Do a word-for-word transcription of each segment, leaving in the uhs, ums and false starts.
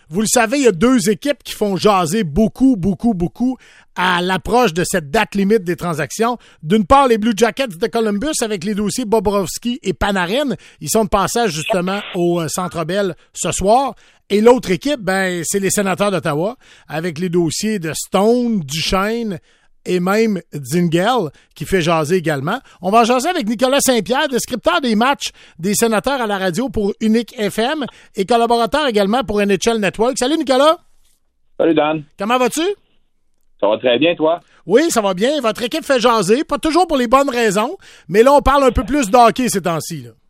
Vous le savez, il y a deux équipes qui font jaser beaucoup, beaucoup, beaucoup à l'approche de cette date limite des transactions. D'une part, les Blue Jackets de Columbus avec les dossiers Bobrovski et Panarin. Ils sont de passage justement au Centre Bell ce soir. Et l'autre équipe, ben, c'est les Sénateurs d'Ottawa avec les dossiers de Stone, Duchesne et même Dzingel, qui fait jaser également. On va jaser avec Nicolas Saint-Pierre, descripteur des matchs des Sénateurs à la radio pour Unique F M et collaborateur également pour N H L Network. Salut Nicolas! Salut Dan! Comment vas-tu? Ça va très bien, toi? Oui, ça va bien. Votre équipe fait jaser, pas toujours pour les bonnes raisons, mais là, on parle un peu plus de hockey ces temps-ci. Là.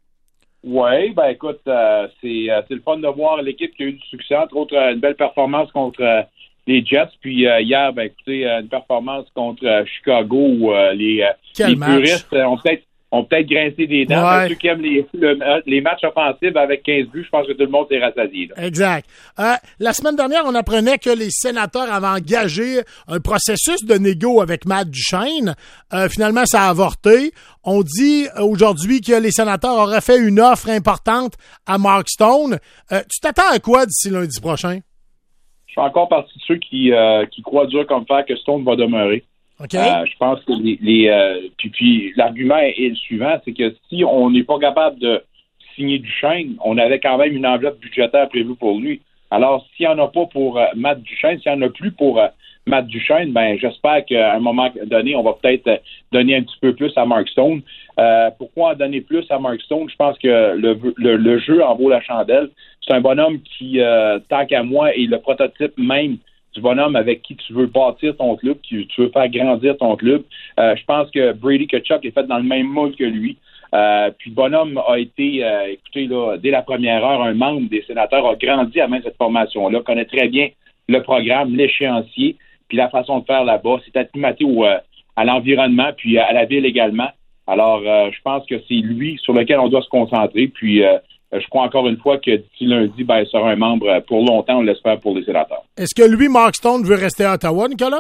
Oui, ben écoute, euh, c'est, euh, c'est le fun de voir l'équipe qui a eu du succès, entre autres euh, une belle performance contre euh, les Jets, puis euh, hier, ben écoutez, euh, une performance contre euh, Chicago où euh, les, euh, les puristes euh, ont peut-être ont peut-être grincé des dents. Ouais. Ceux qui aiment les, le, les matchs offensifs avec quinze buts, je pense que tout le monde est rassasié. Là. Exact. Euh, la semaine dernière, on apprenait que les Sénateurs avaient engagé un processus de négo avec Matt Duchesne. Euh, finalement, ça a avorté. On dit aujourd'hui que les Sénateurs auraient fait une offre importante à Mark Stone. Euh, tu t'attends à quoi d'ici lundi prochain? Je fais encore partie de ceux qui, euh, qui croient dur comme fer que Stone va demeurer. Okay. Euh, je pense que les, les euh, puis, puis l'argument est, est le suivant, c'est que si on n'est pas capable de signer Duchesne, on avait quand même une enveloppe budgétaire prévue pour lui. Alors, s'il n'y en a pas pour euh, Matt Duchesne, s'il n'y en a plus pour euh, Matt Duchesne, ben j'espère qu'à un moment donné, on va peut-être euh, donner un petit peu plus à Mark Stone. Euh, pourquoi en donner plus à Mark Stone? Je pense que le, le, le jeu en vaut la chandelle. C'est un bonhomme qui, euh, tant qu'à moi, est le prototype même du bonhomme avec qui tu veux bâtir ton club, qui tu veux faire grandir ton club. Euh, je pense que Brady Tkachuk est fait dans le même moule que lui. Euh, puis le bonhomme a été, euh, écoutez, là, dès la première heure, un membre des Sénateurs, a grandi à main cette formation-là, connaît très bien le programme, l'échéancier, puis la façon de faire là-bas. C'est acclimaté au, euh, à l'environnement, puis à la ville également. Alors, euh, je pense que c'est lui sur lequel on doit se concentrer, puis euh, je crois encore une fois que d'ici lundi, ben, il sera un membre pour longtemps, on l'espère, pour les Sénateurs. Est-ce que lui, Mark Stone, veut rester à Ottawa, Nicolas?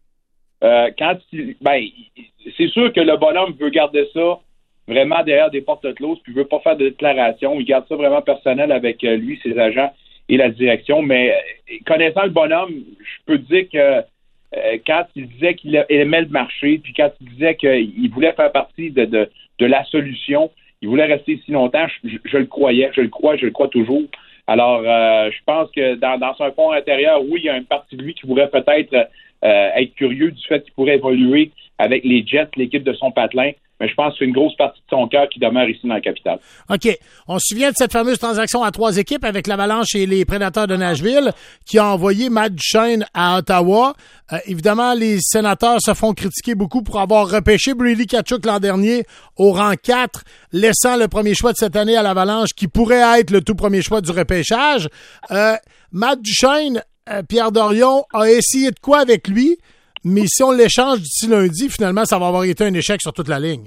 Euh, quand il, ben, c'est sûr que le bonhomme veut garder ça vraiment derrière des portes closes, puis il veut pas faire de déclaration. Il garde ça vraiment personnel avec euh, lui, ses agents et la direction. Mais euh, connaissant le bonhomme, je peux te dire que euh, quand il disait qu'il aimait le marché, puis quand il disait qu'il voulait faire partie de, de, de la solution, il voulait rester si longtemps, je, je le croyais, je le crois, je le crois toujours. Alors, euh, je pense que dans, dans son fond intérieur, oui, il y a une partie de lui qui pourrait peut-être euh, être curieux du fait qu'il pourrait évoluer avec les Jets, l'équipe de son patelin. Mais je pense que c'est une grosse partie de son cœur qui demeure ici dans la capitale. OK. On se souvient de cette fameuse transaction à trois équipes avec l'Avalanche et les Prédateurs de Nashville qui a envoyé Matt Duchesne à Ottawa. Euh, évidemment, les Sénateurs se font critiquer beaucoup pour avoir repêché Brady Tkachuk l'an dernier au rang quatre, laissant le premier choix de cette année à l'Avalanche qui pourrait être le tout premier choix du repêchage. Euh, Matt Duchesne, euh, Pierre Dorion a essayé de quoi avec lui? Mais si on l'échange d'ici lundi, finalement, ça va avoir été un échec sur toute la ligne.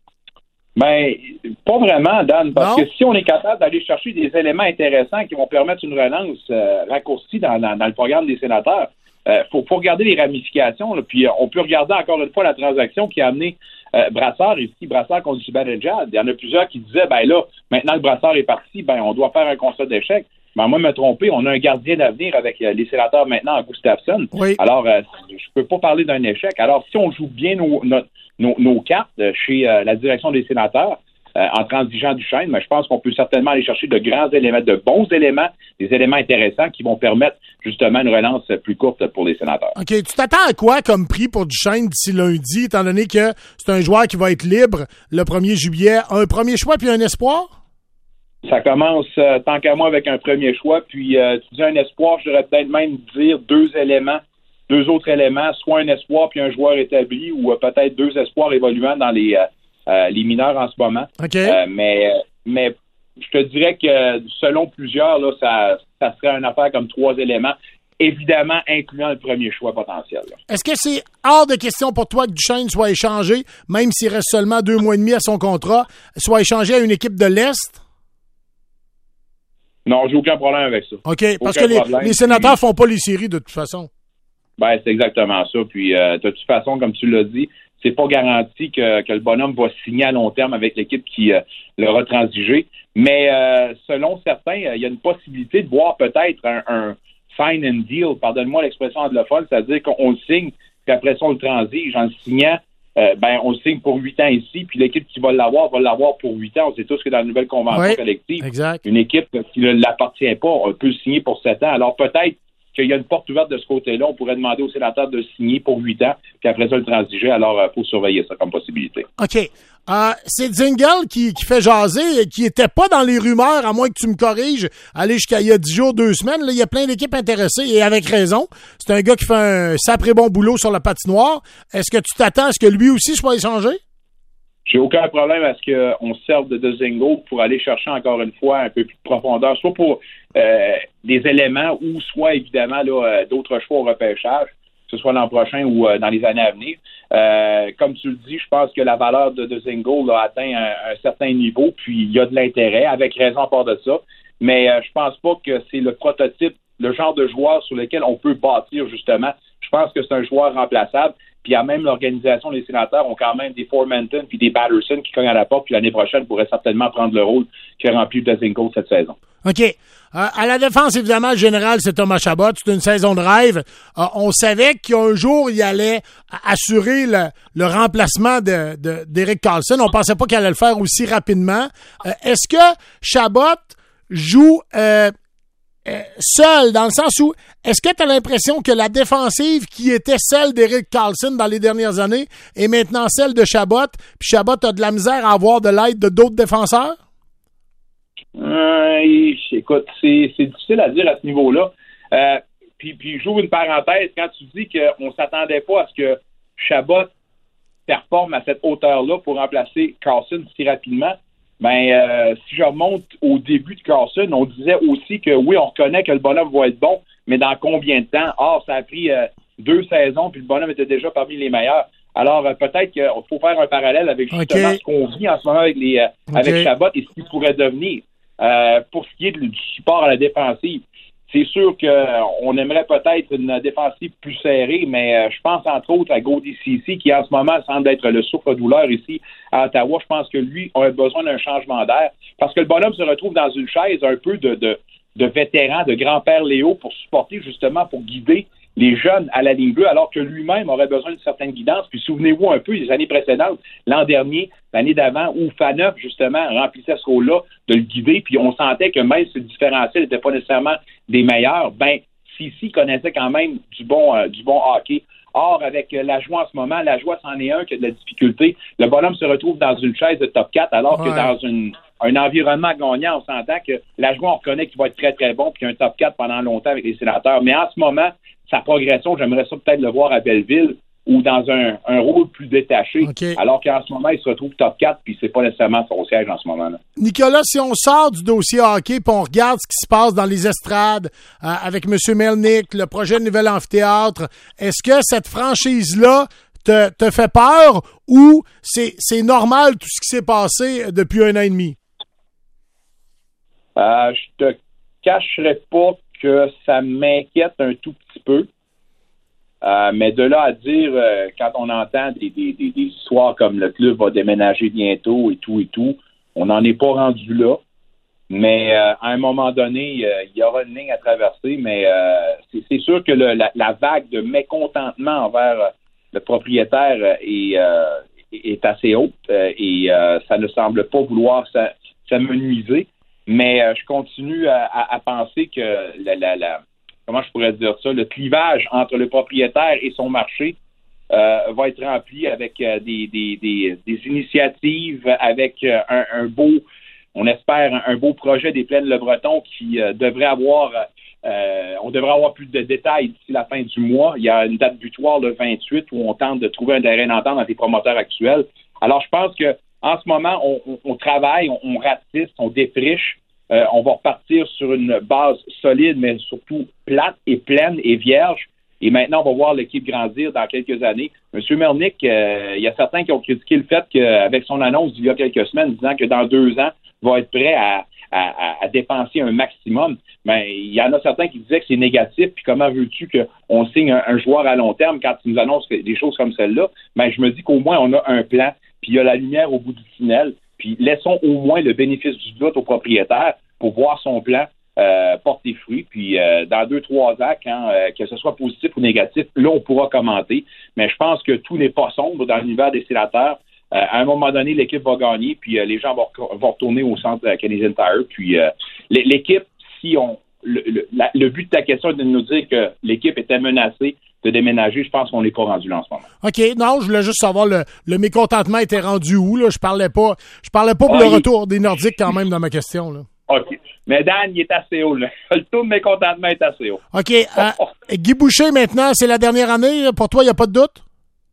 Ben, pas vraiment, Dan, parce non? que si on est capable d'aller chercher des éléments intéressants qui vont permettre une relance euh, raccourcie dans, dans, dans le programme des Sénateurs, il euh, faut, faut regarder les ramifications. Là, puis euh, on peut regarder encore une fois la transaction qui a amené euh, Brassard ici, Brassard contre Zibanejad. Il y en a plusieurs qui disaient, ben là, maintenant que Brassard est parti, ben on doit faire un constat d'échec. Mais moi, me tromper, on a un gardien d'avenir avec euh, les Sénateurs maintenant en Gustafsson. Oui. Alors, euh, je peux pas parler d'un échec. Alors, si on joue bien nos, nos, nos, nos cartes euh, chez euh, la direction des Sénateurs, euh, en transigeant Duchesne, mais je pense qu'on peut certainement aller chercher de grands éléments, de bons éléments, des éléments intéressants qui vont permettre justement une relance plus courte pour les Sénateurs. OK. Tu t'attends à quoi comme prix pour Duchesne d'ici lundi, étant donné que c'est un joueur qui va être libre le premier juillet? Un premier choix puis un espoir? Ça commence, euh, tant qu'à moi, avec un premier choix, puis euh, tu dis un espoir, je devrais peut-être même dire deux éléments, deux autres éléments, soit un espoir puis un joueur établi, ou euh, peut-être deux espoirs évoluant dans les, euh, euh, les mineurs en ce moment. OK. Euh, mais, mais je te dirais que selon plusieurs, là, ça, ça serait une affaire comme trois éléments, évidemment incluant le premier choix potentiel. Là. Est-ce que c'est hors de question pour toi que Duchesne soit échangé, même s'il reste seulement deux mois et demi à son contrat, soit échangé à une équipe de l'Est? Non, j'ai aucun problème avec ça. OK, parce aucun que les, problème. les sénateurs font pas les séries de toute façon. Ben, c'est exactement ça. Puis, euh, de toute façon, comme tu l'as dit, c'est pas garanti que, que le bonhomme va signer à long terme avec l'équipe qui euh, l'aura transigé. Mais euh, selon certains, il euh, y a une possibilité de voir peut-être un, un sign and deal, pardonne-moi l'expression anglophone, c'est-à-dire qu'on le signe, puis après ça, on le transige. En le signant, euh, ben, on le signe pour huit ans ici, puis l'équipe qui va l'avoir va l'avoir pour huit ans. On sait tous que dans la nouvelle convention oui, collective, exact. Une équipe qui ne l'appartient pas, on peut le signer pour sept ans. Alors peut-être qu'il y a une porte ouverte de ce côté-là. On pourrait demander aux sénateurs de le signer pour huit ans, puis après ça, le transiger. Alors, il euh, faut surveiller ça comme possibilité. OK. Euh, c'est Dzingel qui, qui fait jaser, qui était pas dans les rumeurs, à moins que tu me corriges, aller jusqu'à il y a dix jours, deux semaines. Là, il y a plein d'équipes intéressées, et avec raison. C'est un gars qui fait un sacré bon boulot sur la patinoire. Est-ce que tu t'attends à ce que lui aussi soit échangé? J'ai aucun problème à ce qu'on se serve de Dzingel pour aller chercher encore une fois un peu plus de profondeur, soit pour euh, des éléments ou soit évidemment là, euh, d'autres choix au repêchage, que ce soit l'an prochain ou euh, dans les années à venir. Euh, comme tu le dis, je pense que la valeur de Dzingel a atteint un, un certain niveau, puis il y a de l'intérêt, avec raison à part de ça. Mais euh, je pense pas que c'est le prototype, le genre de joueur sur lequel on peut bâtir justement. Je pense que c'est un joueur remplaçable. Puis à même l'organisation, les sénateurs ont quand même des Formanton puis des Patterson qui cognent à la porte, puis l'année prochaine pourraient certainement prendre le rôle qui a rempli Dzingel cette saison. OK. Euh, à la défense, évidemment, le général, c'est Thomas Chabot. C'est une saison de rêve. Euh, on savait qu'un jour, il allait assurer le, le remplacement de, de, d'Erik Karlsson. On pensait pas qu'il allait le faire aussi rapidement. Euh, est-ce que Chabot joue euh, euh, seul, dans le sens où, est-ce que tu as l'impression que la défensive qui était celle d'Erik Karlsson dans les dernières années est maintenant celle de Chabot, puis Chabot a de la misère à avoir de l'aide de d'autres défenseurs? Euh, écoute, c'est, c'est difficile à dire à ce niveau-là. Euh, puis, puis j'ouvre une parenthèse. Quand tu dis qu'on ne s'attendait pas à ce que Chabot performe à cette hauteur-là pour remplacer Karlsson si rapidement, ben euh, si je remonte au début de Karlsson, on disait aussi que oui, on reconnaît que le bonhomme va être bon, mais dans combien de temps? Or, ça a pris euh, deux saisons, puis le bonhomme était déjà parmi les meilleurs. Alors, euh, peut-être qu'il faut faire un parallèle avec justement okay. ce qu'on vit en ce moment avec, les, euh, okay. avec Chabot et ce qu'il pourrait devenir. Euh, pour ce qui est du support à la défensive, c'est sûr qu'on aimerait peut-être une défensive plus serrée, mais euh, je pense entre autres à Gaudí Ceci, qui en ce moment semble être le souffre-douleur ici à Ottawa. Je pense que lui a besoin d'un changement d'air, parce que le bonhomme se retrouve dans une chaise un peu de, de, de vétéran, de grand-père Léo, pour supporter justement, pour guider les jeunes à la ligne bleue, alors que lui-même aurait besoin d'une certaine guidance. Puis souvenez-vous un peu des années précédentes, l'an dernier, l'année d'avant, où Faneuf, justement, remplissait ce rôle-là de le guider, puis on sentait que même si le différentiel n'était pas nécessairement des meilleurs, ben, Ceci connaissait quand même du bon, euh, du bon hockey. Or, avec euh, la joie en ce moment, la joie, c'en est un qui a de la difficulté. Le bonhomme se retrouve dans une chaise de top quatre, alors ouais. que dans une, un environnement gagnant, on s'entend que la joie, on reconnaît qu'il va être très, très bon, puis un top quatre pendant longtemps avec les sénateurs. Mais en ce moment, sa progression, j'aimerais ça peut-être le voir à Belleville ou dans un, un rôle plus détaché, okay. alors qu'en ce moment, il se retrouve top quatre, puis c'est pas nécessairement son siège en ce moment-là. Nicolas, si on sort du dossier hockey, puis on regarde ce qui se passe dans les estrades euh, avec M. Melnick, le projet de nouvel amphithéâtre, est-ce que cette franchise-là te, te fait peur ou c'est, c'est normal tout ce qui s'est passé depuis un an et demi? Euh, je te cacherai pas que ça m'inquiète un tout petit peu. Euh, mais de là à dire, euh, quand on entend des, des, des, des histoires comme le club va déménager bientôt et tout et tout, on n'en est pas rendu là. Mais euh, à un moment donné, euh, il y aura une ligne à traverser, mais euh, c'est, c'est sûr que le, la, la vague de mécontentement envers euh, le propriétaire euh, est, euh, est assez haute euh, et euh, ça ne semble pas vouloir s'amenuiser. Mais euh, je continue à, à, à penser que la, la, la comment je pourrais dire ça, le clivage entre le propriétaire et son marché euh, va être rempli avec euh, des, des, des, des initiatives, avec euh, un, un beau, on espère, un, un beau projet des Plaines Le Breton qui euh, devrait avoir, euh, on devrait avoir plus de détails d'ici la fin du mois. Il y a une date butoir le vingt-huit où on tente de trouver un terrain d'entente dans les promoteurs actuels. Alors, je pense que en ce moment, on, on, on travaille, on, on ratisse, on défriche. Euh, on va repartir sur une base solide, mais surtout plate et pleine et vierge. Et maintenant, on va voir l'équipe grandir dans quelques années. Monsieur Melnick, euh, il y a certains qui ont critiqué le fait qu'avec son annonce d'il y a quelques semaines, disant que dans deux ans, il va être prêt à, à, à dépenser un maximum. Mais il y en a certains qui disaient que c'est négatif. Puis comment veux-tu qu'on signe un, un joueur à long terme quand il nous annonce des choses comme celle-là? Mais je me dis qu'au moins, on a un plan. Puis il y a la lumière au bout du tunnel. puis laissons au moins le bénéfice du doute au propriétaire pour voir son plan euh, porter fruit. Puis euh, dans deux, trois ans, quand euh, que ce soit positif ou négatif, là, on pourra commenter. Mais je pense que tout n'est pas sombre dans l'univers des Sénateurs. Euh, à un moment donné, l'équipe va gagner, puis euh, les gens vont, vont retourner au centre euh, Canadian Tire. Puis euh, l'équipe, si on le, le, la, le but de ta question est de nous dire que l'équipe était menacée de déménager, je pense qu'on n'est pas rendu là en ce moment. OK, non, je voulais juste savoir le, le mécontentement était rendu où, là. Je parlais pas. Je parlais pas pour ah, le il... retour des Nordiques quand même dans ma question, là. OK. Mais Dan, il est assez haut, là. Le taux de mécontentement est assez haut. OK. Euh, Guy Boucher, maintenant, c'est la dernière année. Pour toi, il n'y a pas de doute?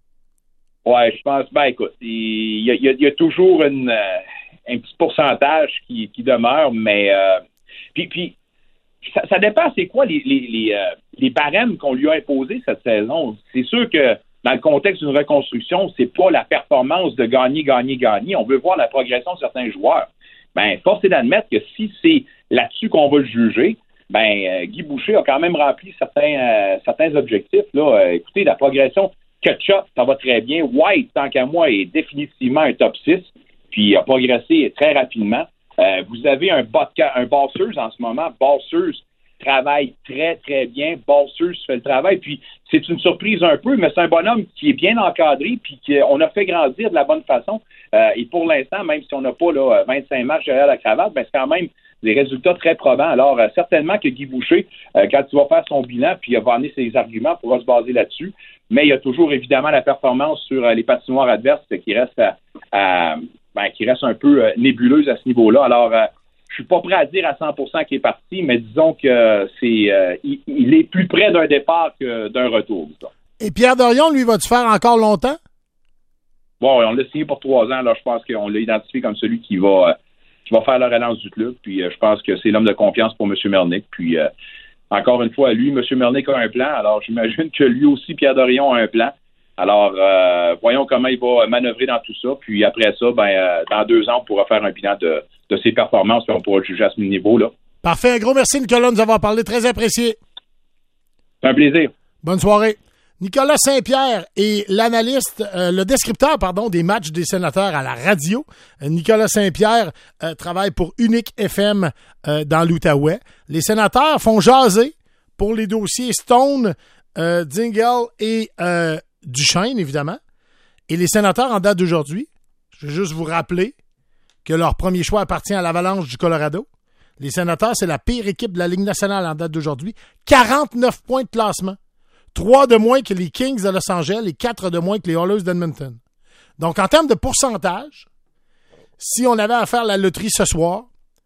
Ouais, je pense. Ben, écoute, il y a, il y a, il y a toujours une, euh, un petit pourcentage qui, qui demeure, mais euh, puis, puis ça, ça dépend, c'est quoi les, les, les, euh, les barèmes qu'on lui a imposés cette saison. C'est sûr que dans le contexte d'une reconstruction, c'est pas la performance de gagner, gagner, gagner. On veut voir la progression de certains joueurs. Ben, force est d'admettre que si c'est là-dessus qu'on va le juger, ben euh, Guy Boucher a quand même rempli certains euh, certains objectifs. Là, euh, écoutez, la progression Ketchup, ça va très bien. White, tant qu'à moi, est définitivement un top six, puis a progressé très rapidement. Euh, vous avez un, vodka, un Bosseuse en ce moment. Bosseuse travaille très, très bien. Bosseuse fait le travail, puis c'est une surprise un peu, mais c'est un bonhomme qui est bien encadré, puis qu'on a fait grandir de la bonne façon. Euh, et pour l'instant, même si on n'a pas là, vingt-cinq matchs derrière la cravate, ben, c'est quand même des résultats très probants. Alors, euh, certainement que Guy Boucher, euh, quand il va faire son bilan, puis il va amener ses arguments, pourra se baser là-dessus. Mais il y a toujours évidemment la performance sur euh, les patinoires adverses qui reste à, à ben, qui reste un peu euh, nébuleuse à ce niveau-là. Alors, euh, je suis pas prêt à dire à cent pour cent qu'il est parti, mais disons que euh, c'est euh, il, il est plus près d'un départ que d'un retour. Disons. Et Pierre Dorion, lui, va-tu faire encore longtemps? Bon, on l'a signé pour trois ans. Là, je pense qu'on l'a identifié comme celui qui va euh, qui va faire la relance du club. Puis euh, je pense que c'est l'homme de confiance pour M. Mernick. Puis euh, encore une fois, lui, M. Mernick a un plan. Alors, j'imagine que lui aussi, Pierre Dorion a un plan. Alors, euh, voyons comment il va manœuvrer dans tout ça. Puis après ça, ben, euh, dans deux ans, on pourra faire un bilan de, de ses performances et on pourra le juger à ce niveau-là. Parfait. Un gros merci, Nicolas, de nous avoir parlé. Très apprécié. C'est un plaisir. Bonne soirée. Nicolas Saint-Pierre est l'analyste, euh, le descripteur, pardon, des matchs des Sénateurs à la radio. Euh, Nicolas Saint-Pierre euh, travaille pour Unique F M euh, dans l'Outaouais. Les Sénateurs font jaser pour les dossiers Stone, euh, Dingle et euh, Duchesne, évidemment. Et les Sénateurs, en date d'aujourd'hui, je vais juste vous rappeler que leur premier choix appartient à l'Avalanche du Colorado. Les Sénateurs, c'est la pire équipe de la Ligue nationale en date d'aujourd'hui. quarante-neuf points de classement. trois de moins que les Kings de Los Angeles et quatre de moins que les Oilers d'Edmonton. Donc, en termes de pourcentage, si on avait à faire la loterie ce soir,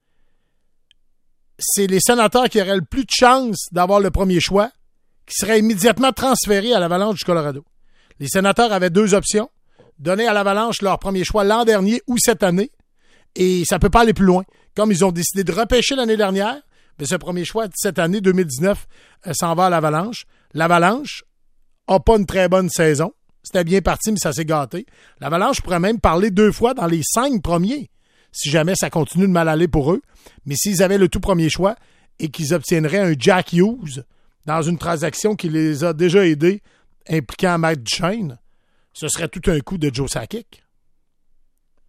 c'est les Sénateurs qui auraient le plus de chances d'avoir le premier choix, qui seraient immédiatement transférés à l'Avalanche du Colorado. Les Sénateurs avaient deux options. Donner à l'Avalanche leur premier choix l'an dernier ou cette année, et ça ne peut pas aller plus loin. Comme ils ont décidé de repêcher l'année dernière, bien, ce premier choix de cette année, deux mille dix-neuf, euh, s'en va à l'Avalanche. L'Avalanche n'a pas une très bonne saison. C'était bien parti, mais ça s'est gâté. L'Avalanche pourrait même parler deux fois dans les cinq premiers, si jamais ça continue de mal aller pour eux. Mais s'ils avaient le tout premier choix et qu'ils obtiendraient un Jack Hughes dans une transaction qui les a déjà aidés, impliquant Matt Duchesne, ce serait tout un coup de Joe Sakic.